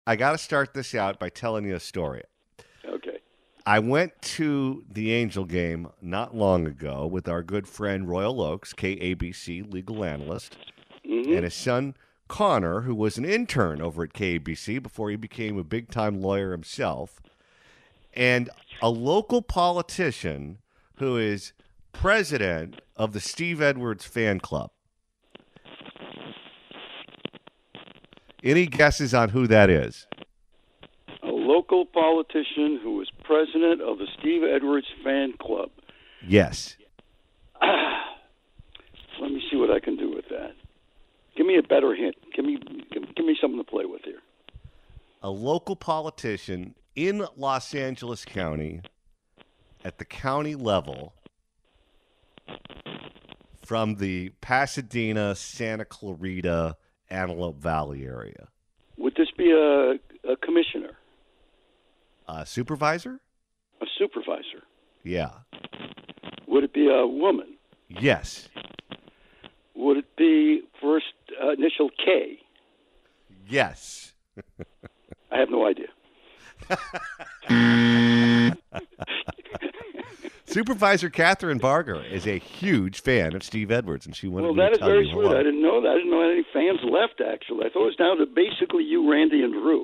I got to start this out by telling you a story. Okay. I went to the Angel game not long ago with our good friend Royal Oakes, KABC legal analyst, and his son Connor, who was an intern over at KABC before he became a big-time lawyer himself, and a local politician who is president of the Steve Edwards fan club. Any guesses on who that is? A local politician who was president of the Steve Edwards fan club. Yes. Let me see what I can do with that. Give me a better hint. Give me something to play with here. A local politician in Los Angeles County at the county level from the Pasadena, Santa Clarita, Antelope Valley area. Would this be a commissioner? A supervisor? A supervisor? Yeah. Would it be a woman? Yes. Would it be first initial K? Yes. I have no idea. Supervisor Catherine Barger is a huge fan of Steve Edwards, and she wanted me to tell you hello. Well, that is very sweet. I didn't know that. I didn't know any fans left, actually. I thought it was down to basically you, Randy, and Drew.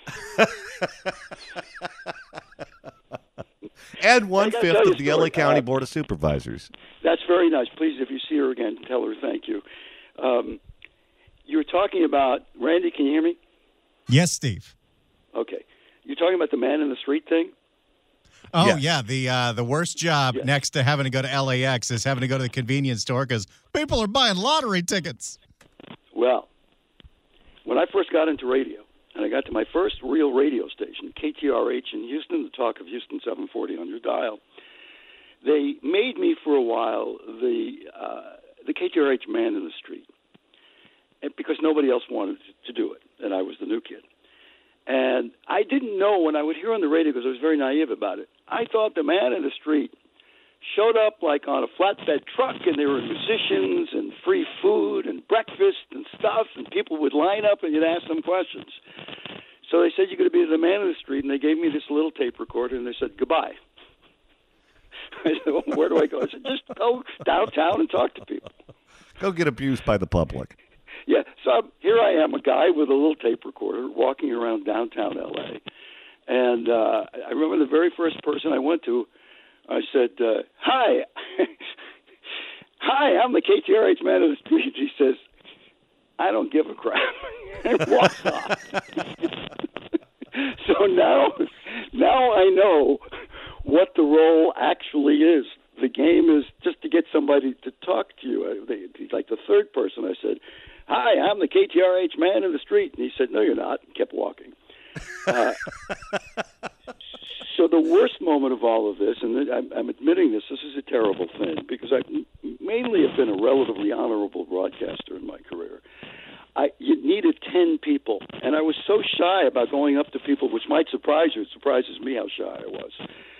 And 1/5 of the LA County Board of Supervisors. That's very nice. Please, if you see her again, tell her thank you. You were talking about, Randy, can you hear me? Yes, Steve. Okay. You're talking about the man in the street thing? Oh, Yes. yeah. The worst job next to having to go to LAX is having to go to the convenience store because people are buying lottery tickets. Well, when I first got into radio, and I got to my first real radio station, KTRH in Houston, the talk of Houston 740 on your dial, they made me for a while the KTRH man in the street, and because nobody else wanted to do it, and I was the new kid. And I didn't know when I would hear on the radio, because I was very naive about it, I thought the man in the street showed up like on a flatbed truck, and there were musicians and free food and breakfast and stuff, and people would line up and you'd ask them questions. So they said, you're going to be the man in the street, and they gave me this little tape recorder, and they said, goodbye. I said, well, where do I go? I said, just go downtown and talk to people. Go get abused by the public. Yeah, so here I am, a guy with a little tape recorder walking around downtown L.A., and I remember the very first person I went to, I said, hi. Hi, I'm the KTRH man of the street. He says, I don't give a crap, and walks off. So now I know what the role actually is. The game is just to get somebody to talk to you. Like the third person, I said, hi, I'm the KTRH man in the street. And he said, no, you're not, and kept walking. So the worst moment of all of this, and I'm admitting this is a terrible thing, because I mainly have been a relatively honorable broadcaster in my career. You needed 10 people, and I was so shy about going up to people, which might surprise you. It surprises me how shy I was.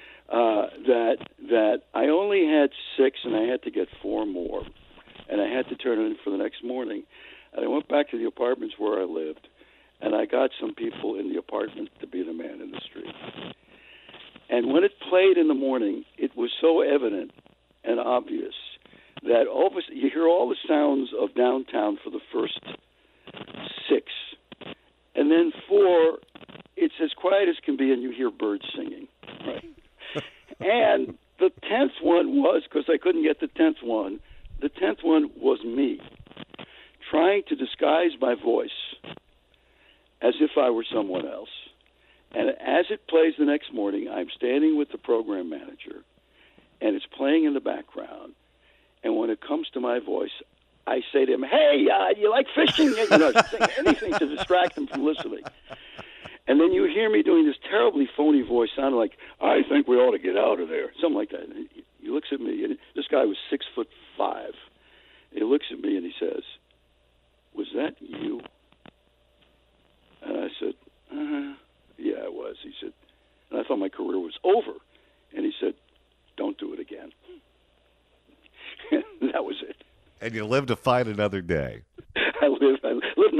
That I only had 6, and I had to get 4 more, and I had to turn it in for the next morning. And I went back to the apartments where I lived, and I got some people in the apartment to be the man in the street. And when it played in the morning, it was so evident and obvious that you hear all the sounds of downtown for the first 6. And then 4, it's as quiet as can be, and you hear birds singing. Right? And the 10th one was, because I couldn't get the 10th one, the 10th one was me, trying to disguise my voice as if I were someone else. And as it plays the next morning, I'm standing with the program manager, and it's playing in the background. And when it comes to my voice, I say to him, hey, you like fishing? Anything to distract him from listening. And then you hear me doing this terribly phony voice, sounding like, I think we ought to get out of there, something like that. And he looks at me, and this guy was 6'5". He looks at me, and he says, was that you? And I said, yeah, it was. He said, and I thought my career was over. And he said, don't do it again. And that was it. And you live to fight another day. I live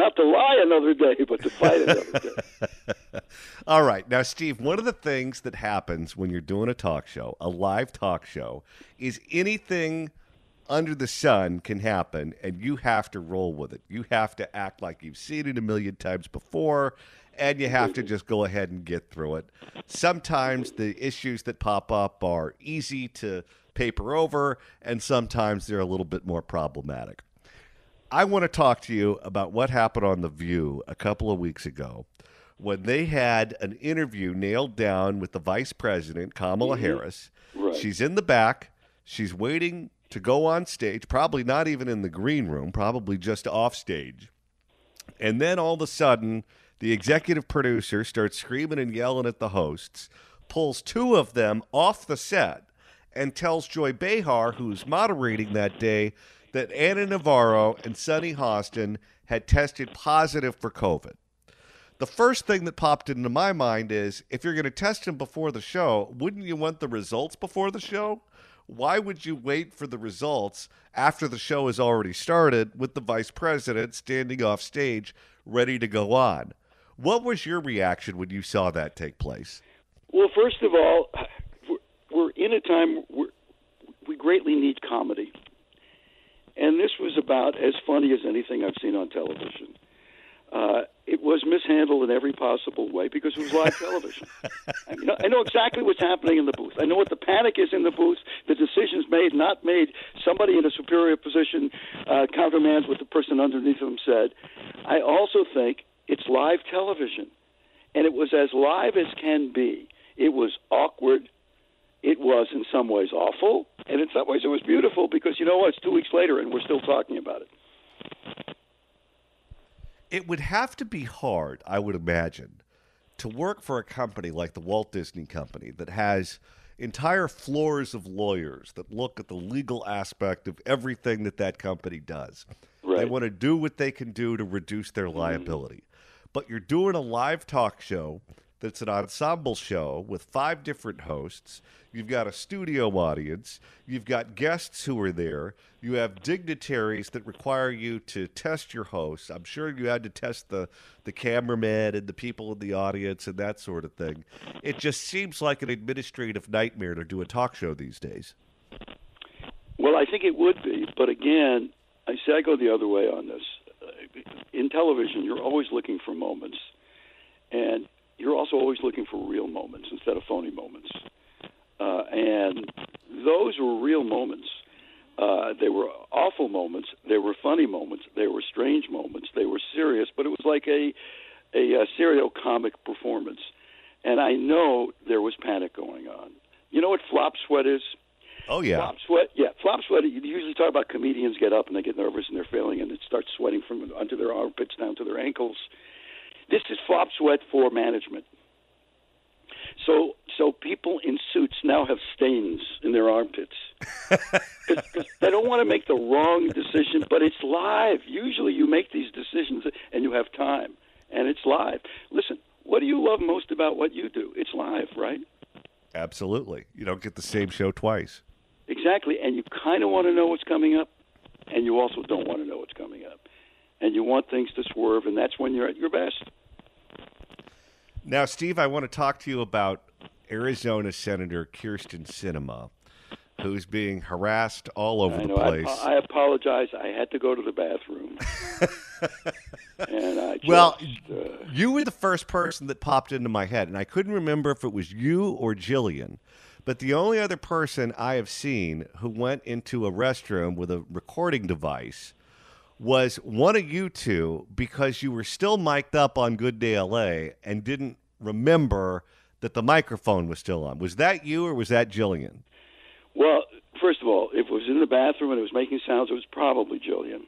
not to lie another day, but to fight another day. All right. Now, Steve, one of the things that happens when you're doing a talk show, a live talk show, is anything under the sun can happen, and you have to roll with it. You have to act like you've seen it a million times before, and you have to just go ahead and get through it. Sometimes the issues that pop up are easy to paper over, and sometimes they're a little bit more problematic. I want to talk to you about what happened on The View a couple of weeks ago when they had an interview nailed down with the vice president, Kamala Harris. Right. She's in the back. She's waiting to go on stage, probably not even in the green room, probably just off stage. And then all of a sudden, the executive producer starts screaming and yelling at the hosts, pulls two of them off the set, and tells Joy Behar, who's moderating that day, that Anna Navarro and Sunny Hostin had tested positive for COVID. The first thing that popped into my mind is, if you're going to test them before the show, wouldn't you want the results before the show? Why would you wait for the results after the show has already started with the vice president standing off stage ready to go on? What was your reaction when you saw that take place? Well, first of all, we're in a time where we greatly need comedy. And this was about as funny as anything I've seen on television. It was mishandled in every possible way because it was live television. I know exactly what's happening in the booth. I know what the panic is in the booth, the decisions made, not made. Somebody in a superior position countermands what the person underneath them said. I also think it's live television. And it was as live as can be. It was awkward. It was in some ways awful. And in some ways it was beautiful because, you know what, it's 2 weeks later and we're still talking about it. It would have to be hard, I would imagine, to work for a company like the Walt Disney Company that has entire floors of lawyers that look at the legal aspect of everything that company does. Right. They want to do what they can do to reduce their liability. But you're doing a live talk show that's an ensemble show with 5 different hosts. You've got a studio audience. You've got guests who are there. You have dignitaries that require you to test your hosts. I'm sure you had to test the cameraman and the people in the audience and that sort of thing. It just seems like an administrative nightmare to do a talk show these days. Well, I think it would be. But again, I go the other way on this. In television, you're always looking for moments. And you're also always looking for real moments instead of phony moments. And those were real moments. They were awful moments. They were funny moments. They were strange moments. They were serious, but it was like a serio comic performance. And I know there was panic going on. You know what flop sweat is? Oh, yeah. Flop sweat, yeah. Flop sweat, you usually talk about comedians get up and they get nervous and they're failing and it starts sweating from under their armpits down to their ankles. This is flop sweat for management. So people in suits now have stains in their armpits. Because they don't want to make the wrong decision, but it's live. Usually you make these decisions and you have time, and it's live. Listen, what do you love most about what you do? It's live, right? Absolutely. You don't get the same show twice. Exactly, and you kind of want to know what's coming up, and you also don't want to know what's coming up. And you want things to swerve, and that's when you're at your best. Now, Steve, I want to talk to you about Arizona Senator Kyrsten Sinema, who's being harassed all over the place. I apologize. I had to go to the bathroom. And I just, well, you were the first person that popped into my head, and I couldn't remember if it was you or Jillian. But the only other person I have seen who went into a restroom with a recording device was one of you two, because you were still mic'd up on Good Day LA and didn't remember that the microphone was still on. Was that you or was that Jillian? Well, first of all, if it was in the bathroom and it was making sounds, it was probably Jillian.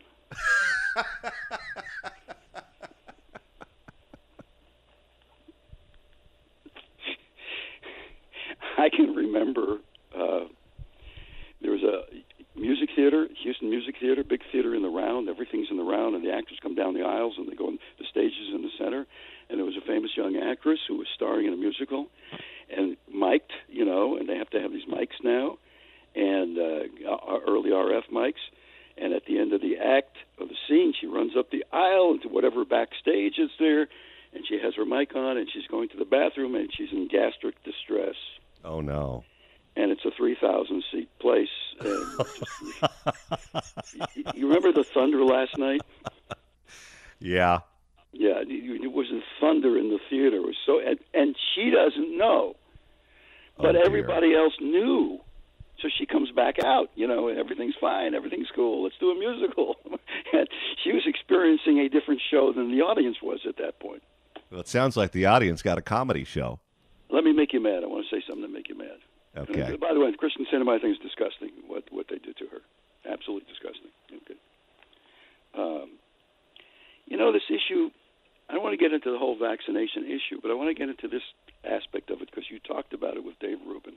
I can remember there was a music theater, Houston Music Theater, big theater in the round. Everything's in the round, and the actors come down the aisles, and they go in the stages in the center. And there was a famous young actress who was starring in a musical and mic'd, and they have to have these mics now, and early RF mics. And at the end of the act of the scene, she runs up the aisle into whatever backstage is there, and she has her mic on, and she's going to the bathroom, and she's in gastric distress. Oh, no. And it's a 3,000-seat place. And you remember the thunder last night? Yeah. Yeah, it was a thunder in the theater. It was so, and she doesn't know, but everybody else knew. So she comes back out, everything's fine, everything's cool, let's do a musical. And she was experiencing a different show than the audience was at that point. Well, it sounds like the audience got a comedy show. Let me make you mad. I want to say something to make you mad. Okay. And, by the way, Kristen Sinema, I think, is disgusting, what they did to her. Absolutely disgusting. Okay. This issue, I don't want to get into the whole vaccination issue, but I want to get into this aspect of it because you talked about it with Dave Rubin.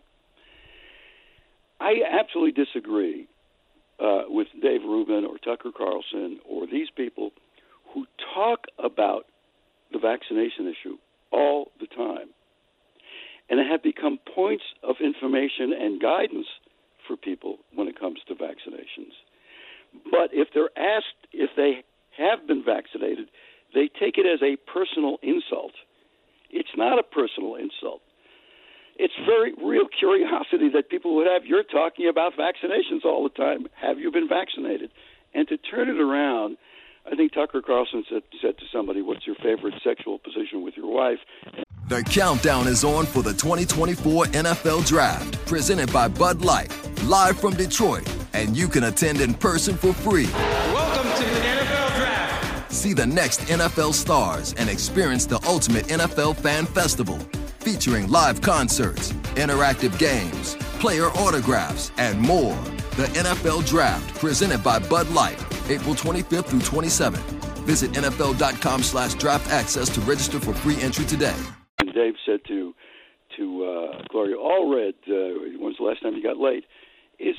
I absolutely disagree with Dave Rubin or Tucker Carlson or these people who talk about the vaccination issue all the time and have become points of information and guidance for people when it comes to vaccinations. But if they're asked if they have been vaccinated, they take it as a personal insult. It's not a personal insult. It's very real curiosity that people would have. You're talking about vaccinations all the time. Have you been vaccinated? And to turn it around, I think Tucker Carlson said to somebody, what's your favorite sexual position with your wife? The countdown is on for the 2024 NFL Draft, presented by Bud Light, live from Detroit, and you can attend in person for free. Welcome to the NFL Draft. See the next NFL stars and experience the ultimate NFL fan festival, featuring live concerts, interactive games, player autographs, and more. The NFL Draft, presented by Bud Light, April 25th through 27th. Visit NFL.com/draft access to register for free entry today. And Dave said to Gloria Allred, when's the last time you got laid? It's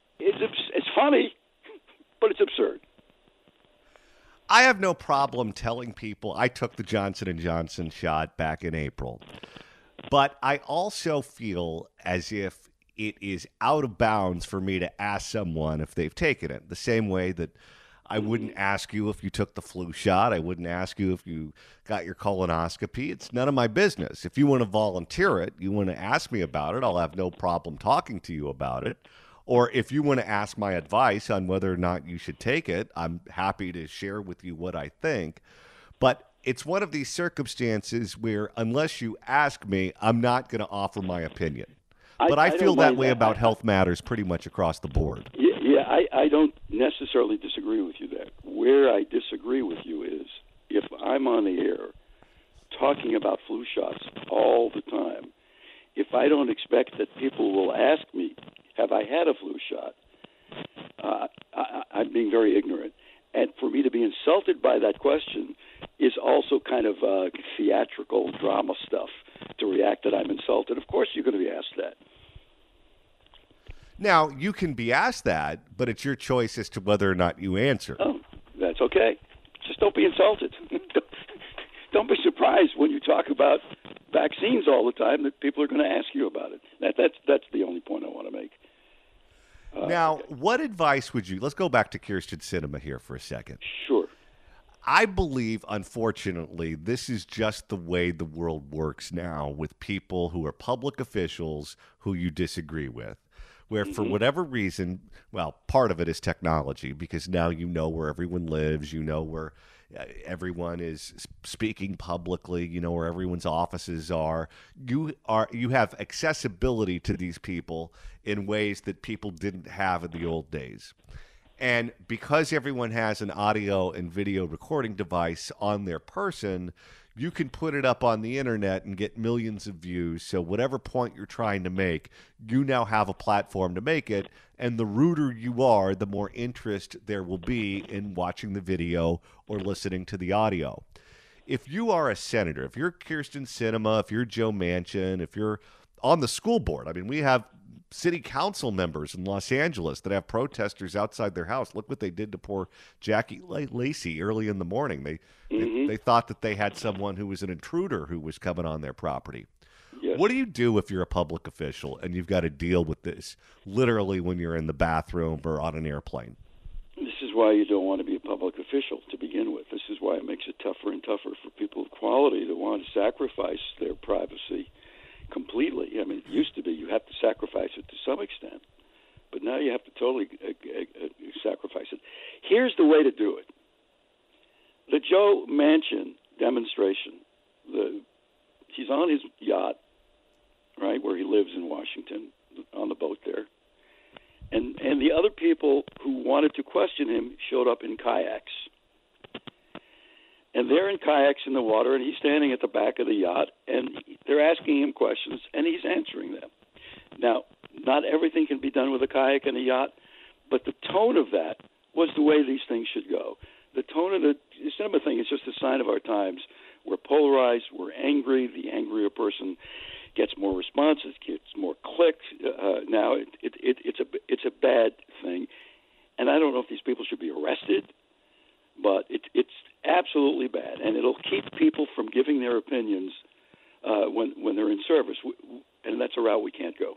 funny, but it's absurd. I have no problem telling people I took the Johnson & Johnson shot back in April. But I also feel as if it is out of bounds for me to ask someone if they've taken it. The same way that I wouldn't ask you if you took the flu shot. I wouldn't ask you if you got your colonoscopy. It's none of my business. If you want to volunteer it, you want to ask me about it, I'll have no problem talking to you about it. Or if you want to ask my advice on whether or not you should take it, I'm happy to share with you what I think. But it's one of these circumstances where unless you ask me, I'm not going to offer my opinion. But I feel that way about health matters pretty much across the board. Yeah, I don't necessarily disagree with you there. Where I disagree with you is if I'm on the air talking about flu shots all the time, if I don't expect that people will ask me, have I had a flu shot, I'm being very ignorant. And for me to be insulted by that question is also kind of theatrical drama stuff to react that I'm insulted. Of course you're going to be asked that. Now, you can be asked that, but it's your choice as to whether or not you answer. Oh, that's okay. Just don't be insulted. Don't be surprised when you talk about vaccines all the time that people are going to ask you about it. That's the only point I want to make. Now, what advice would you – let's go back to Kyrsten Sinema here for a second. Sure. I believe, unfortunately, this is just the way the world works now with people who are public officials who you disagree with, where for whatever reason – well, part of it is technology because now you know where everyone lives, you know where everyone is speaking publicly, you know where everyone's offices are. You have accessibility to these people in ways that people didn't have in the old days. And because everyone has an audio and video recording device on their person, you can put it up on the internet and get millions of views. So whatever point you're trying to make, you now have a platform to make it. And the ruder you are, the more interest there will be in watching the video or listening to the audio. If you are a senator, if you're Kyrsten Sinema, if you're Joe Manchin, if you're on the school board, I mean, we have city council members in Los Angeles that have protesters outside their house. Look what they did to poor Jackie Lacey early in the morning. They thought that they had someone who was an intruder who was coming on their property. Yes. What do you do if you're a public official and you've got to deal with this literally when you're in the bathroom or on an airplane? why you don't want to be a public official to begin with. This is why it makes it tougher and tougher for people of quality to want to sacrifice their privacy completely. I mean, it used to be you have to sacrifice it to some extent, but now you have to totally sacrifice it. Here's the way to do it. The Joe Manchin demonstration, he's on his yacht, right, where he lives in Washington, on the boat there. And the other people who wanted to question him showed up in kayaks. And they're in kayaks in the water, and he's standing at the back of the yacht, and they're asking him questions, and he's answering them. Now, not everything can be done with a kayak and a yacht, but the tone of that was the way these things should go. The tone of the cinema thing is just a sign of our times. We're polarized, we're angry. The angrier person gets more responses, gets more clicks. Now it's a bad thing, and I don't know if these people should be arrested, but it's absolutely bad, and it'll keep people from giving their opinions when they're in service, and that's a route we can't go.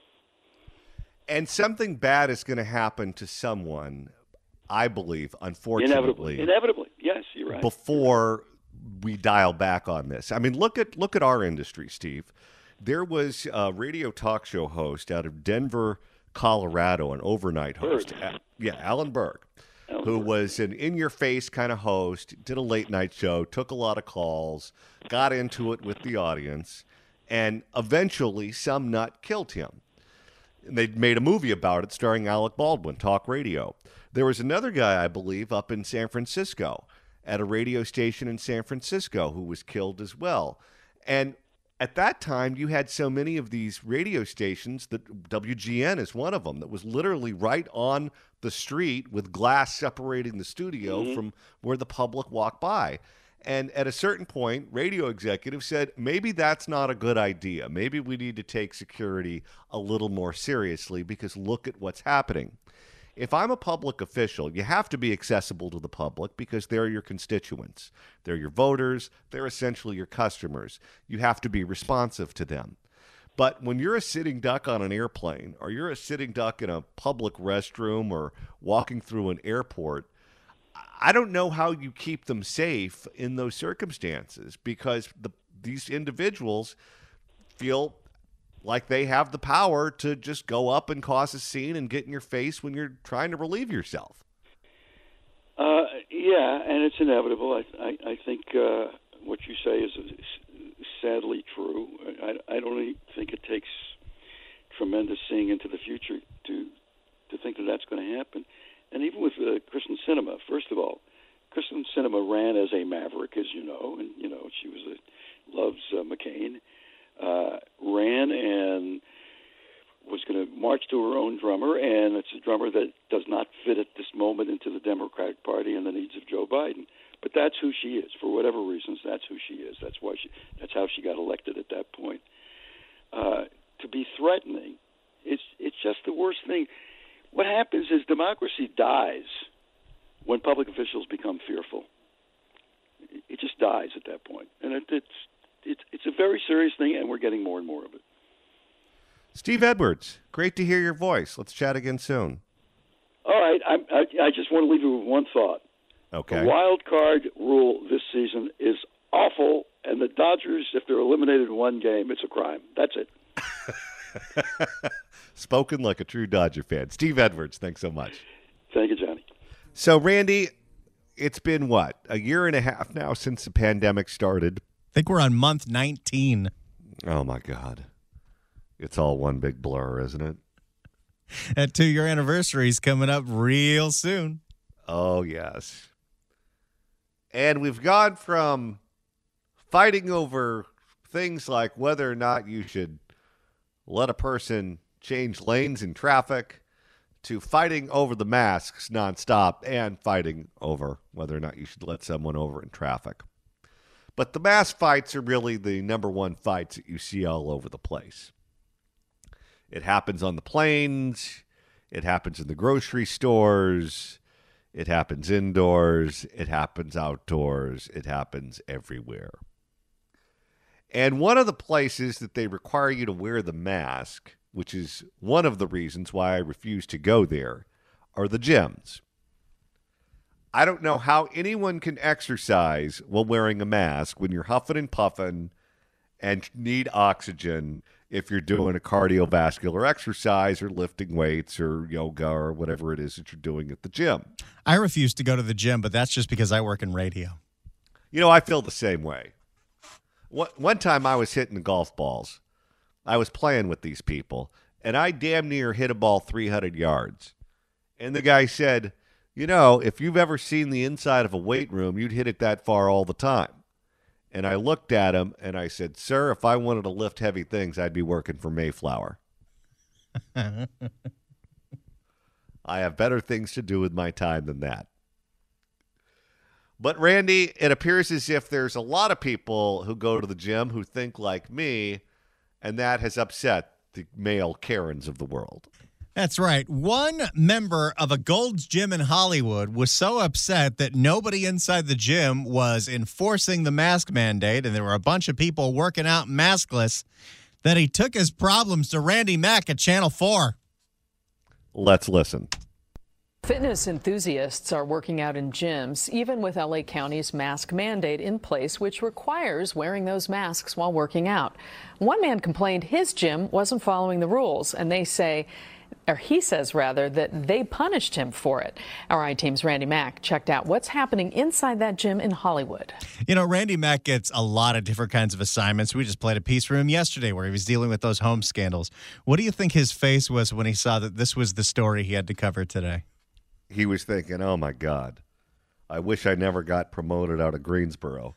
And something bad is going to happen to someone, I believe, unfortunately. Inevitably, yes, you're right. Before we dial back on this. I mean, look at our industry, Steve. There was a radio talk show host out of Denver, Colorado, an overnight host. Alan Berg, who was an in-your-face kind of host, did a late-night show, took a lot of calls, got into it with the audience, and eventually some nut killed him. They made a movie about it starring Alec Baldwin, talk radio. There was another guy, I believe, up in San Francisco at a radio station in San Francisco who was killed as well. And at that time, you had so many of these radio stations that WGN is one of them that was literally right on the street with glass separating the studio from where the public walked by. And at a certain point, radio executives said, maybe that's not a good idea. Maybe we need to take security a little more seriously because look at what's happening. If I'm a public official, you have to be accessible to the public because they're your constituents. They're your voters. They're essentially your customers. You have to be responsive to them. But when you're a sitting duck on an airplane or you're a sitting duck in a public restroom or walking through an airport, I don't know how you keep them safe in those circumstances because these individuals feel like they have the power to just go up and cause a scene and get in your face when you're trying to relieve yourself. Yeah, and it's inevitable. I think what you say is sadly true. I don't even think it takes tremendous seeing into the future to think that that's going to happen. And even with Kristen Sinema, first of all, Kristen Sinema ran as a maverick, as you know, and she loves McCain. Ran and was going to march to her own drummer, and it's a drummer that does not fit at this moment into the Democratic Party and the needs of Joe Biden. But that's who she is. For whatever reasons, that's who she is. That's how she got elected at that point. To be threatening, it's just the worst thing. What happens is democracy dies when public officials become fearful. It just dies at that point, and it's a very serious thing, and we're getting more and more of it. Steve Edwards, great to hear your voice. Let's chat again soon. All right. I just want to leave you with one thought. Okay. The wild card rule this season is awful, and the Dodgers, if they're eliminated in one game, it's a crime. That's it. Spoken like a true Dodger fan. Steve Edwards, thanks so much. Thank you, Johnny. So, Randy, it's been what, a year and a half now since the pandemic started? I think we're on month 19. Oh, my God. It's all one big blur, isn't it? That 2-year anniversary is coming up real soon. Oh, yes. And we've gone from fighting over things like whether or not you should let a person change lanes in traffic to fighting over the masks nonstop and fighting over whether or not you should let someone over in traffic. But the mask fights are really the number one fights that you see all over the place. It happens on the planes. It happens in the grocery stores. It happens indoors. It happens outdoors. It happens everywhere. And one of the places that they require you to wear the mask, which is one of the reasons why I refuse to go there, are the gyms. I don't know how anyone can exercise while wearing a mask when you're huffing and puffing and need oxygen if you're doing a cardiovascular exercise or lifting weights or yoga or whatever it is that you're doing at the gym. I refuse to go to the gym, but that's just because I work in radio. You know, I feel the same way. One time I was hitting golf balls. I was playing with these people, and I damn near hit a ball 300 yards. And the guy said, you know, if you've ever seen the inside of a weight room, you'd hit it that far all the time. And I looked at him, and I said, sir, if I wanted to lift heavy things, I'd be working for Mayflower. I have better things to do with my time than that. But, Randy, it appears as if there's a lot of people who go to the gym who think like me, and that has upset the male Karens of the world. That's right. One member of a Gold's Gym in Hollywood was so upset that nobody inside the gym was enforcing the mask mandate, and there were a bunch of people working out maskless, that he took his problems to Randy Mack at Channel 4. Let's listen. Fitness enthusiasts are working out in gyms, even with LA County's mask mandate in place, which requires wearing those masks while working out. One man complained his gym wasn't following the rules, and he says that they punished him for it. Our I-Team's Randy Mack checked out what's happening inside that gym in Hollywood. You know, Randy Mack gets a lot of different kinds of assignments. We just played a piece for him yesterday where he was dealing with those home scandals. What do you think his face was when he saw that this was the story he had to cover today? He was thinking, oh, my God, I wish I never got promoted out of Greensboro.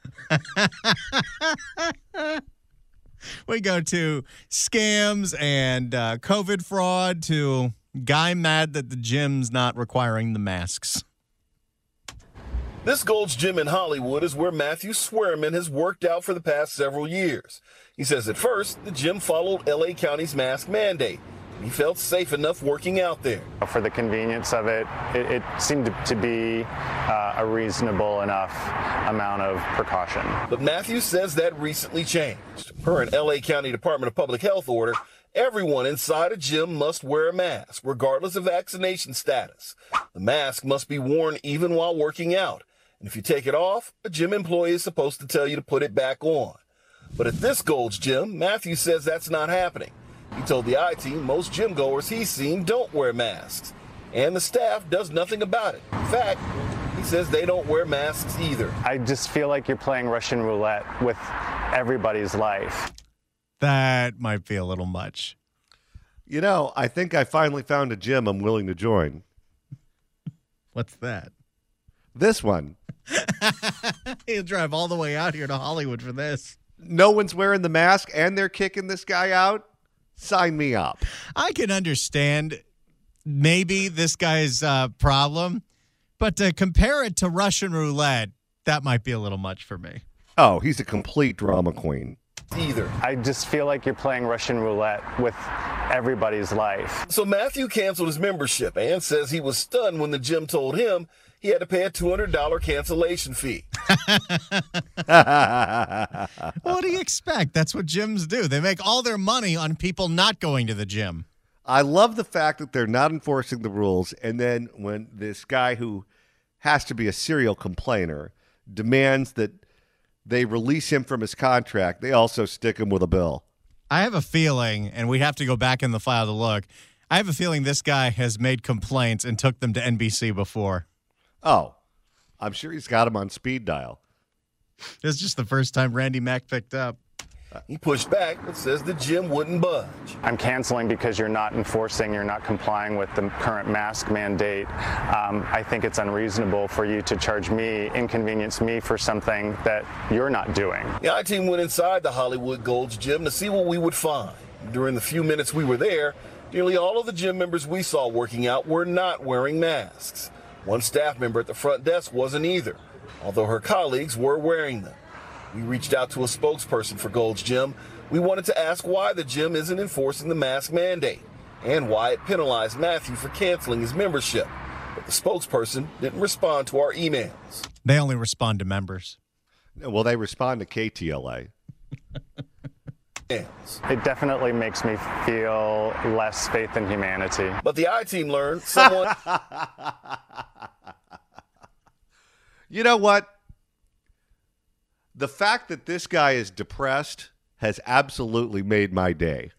We go to scams and COVID fraud to guy mad that the gym's not requiring the masks. This Gold's Gym in Hollywood is where Matthew Swearman has worked out for the past several years. He says at first, the gym followed LA County's mask mandate. He felt safe enough working out there. For the convenience of it, it seemed to be a reasonable enough amount of precaution. But Matthew says that recently changed. Per an LA County Department of Public Health order, everyone inside a gym must wear a mask, regardless of vaccination status. The mask must be worn even while working out. And if you take it off, a gym employee is supposed to tell you to put it back on. But at this Gold's Gym, Matthew says that's not happening. He told the I-Team most gym goers he's seen don't wear masks, and the staff does nothing about it. In fact, he says they don't wear masks either. I just feel like you're playing Russian roulette with everybody's life. That might be a little much. You know, I think I finally found a gym I'm willing to join. What's that? This one. He'll drive all the way out here to Hollywood for this. No one's wearing the mask, and they're kicking this guy out? Sign me up. I can understand maybe this guy's problem, but to compare it to Russian roulette, that might be a little much for me. Oh, he's a complete drama queen. Either. I just feel like you're playing Russian roulette with everybody's life. So Matthew canceled his membership and says he was stunned when the gym told him he had to pay a $200 cancellation fee. What do you expect? That's what gyms do. They make all their money on people not going to the gym. I love the fact that they're not enforcing the rules, and then when this guy who has to be a serial complainer demands that they release him from his contract, they also stick him with a bill. I have a feeling, and we have to go back in the file to look, I have a feeling this guy has made complaints and took them to NBC before. Oh, I'm sure he's got him on speed dial. This is just the first time Randy Mack picked up. He pushed back but says the gym wouldn't budge. I'm canceling because you're not complying with the current mask mandate. I think it's unreasonable for you to inconvenience me for something that you're not doing. The I-Team went inside the Hollywood Gold's Gym to see what we would find. During the few minutes we were there, nearly all of the gym members we saw working out were not wearing masks. One staff member at the front desk wasn't either, although her colleagues were wearing them. We reached out to a spokesperson for Gold's Gym. We wanted to ask why the gym isn't enforcing the mask mandate and why it penalized Matthew for canceling his membership. But the spokesperson didn't respond to our emails. They only respond to members. Well, they respond to KTLA. It definitely makes me feel less faith in humanity. But the I-Team learned someone... You know what? The fact that this guy is depressed has absolutely made my day.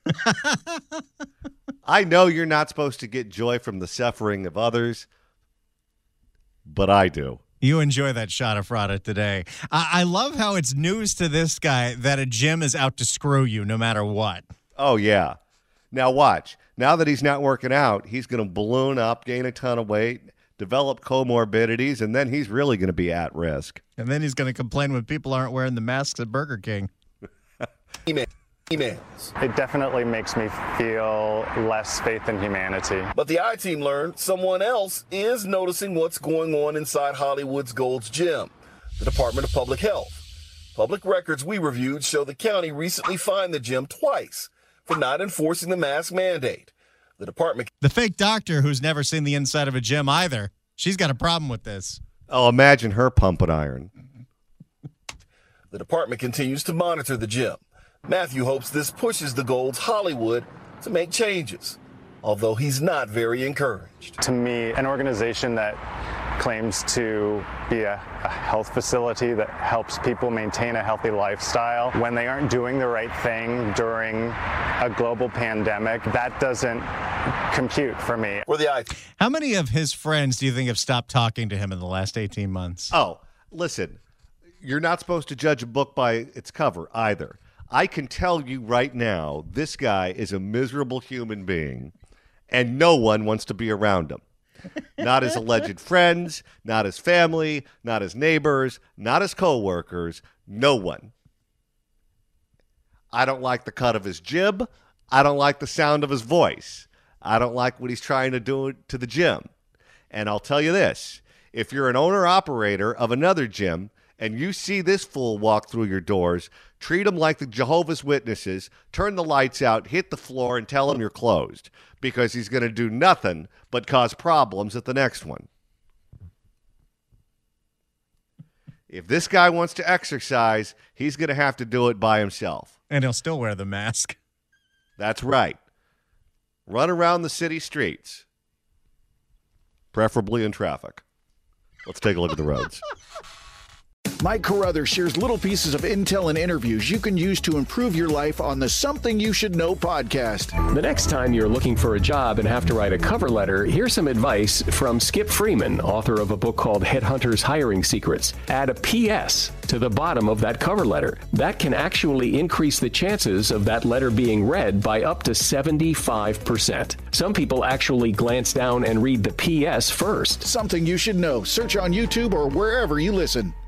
I know you're not supposed to get joy from the suffering of others, but I do. You enjoy that shot of Frada today. I love how it's news to this guy that a gym is out to screw you no matter what. Oh, yeah. Now watch. Now that he's not working out, he's going to balloon up, gain a ton of weight, develop comorbidities, and then he's really going to be at risk. And then he's going to complain when people aren't wearing the masks at Burger King. Emails. It definitely makes me feel less faith in humanity. But the I-Team learned someone else is noticing what's going on inside Hollywood's Gold's Gym, the Department of Public Health. Public records we reviewed show the county recently fined the gym twice for not enforcing the mask mandate. The department... The fake doctor who's never seen the inside of a gym either. She's got a problem with this. Oh, imagine her pumping iron. The department continues to monitor the gym. Matthew hopes this pushes the Golds Hollywood to make changes, although he's not very encouraged. To me, an organization that claims to be a health facility that helps people maintain a healthy lifestyle, when they aren't doing the right thing during a global pandemic, that doesn't compute for me. How many of his friends do you think have stopped talking to him in the last 18 months? Oh, listen, you're not supposed to judge a book by its cover either. I can tell you right now, this guy is a miserable human being, and no one wants to be around him. Not his alleged friends, not his family, not his neighbors, not his coworkers, no one. I don't like the cut of his jib. I don't like the sound of his voice. I don't like what he's trying to do to the gym. And I'll tell you this, if you're an owner-operator of another gym and you see this fool walk through your doors, treat him like the Jehovah's Witnesses, turn the lights out, hit the floor, and tell him you're closed, because he's going to do nothing but cause problems at the next one. If this guy wants to exercise, he's going to have to do it by himself. And he'll still wear the mask. That's right. Run around the city streets, preferably in traffic. Let's take a look at the roads. Mike Carruthers shares little pieces of intel and interviews you can use to improve your life on the Something You Should Know podcast. The next time you're looking for a job and have to write a cover letter, here's some advice from Skip Freeman, author of a book called Headhunters Hiring Secrets. Add a PS to the bottom of that cover letter. That can actually increase the chances of that letter being read by up to 75%. Some people actually glance down and read the PS first. Something You Should Know. Search on YouTube or wherever you listen.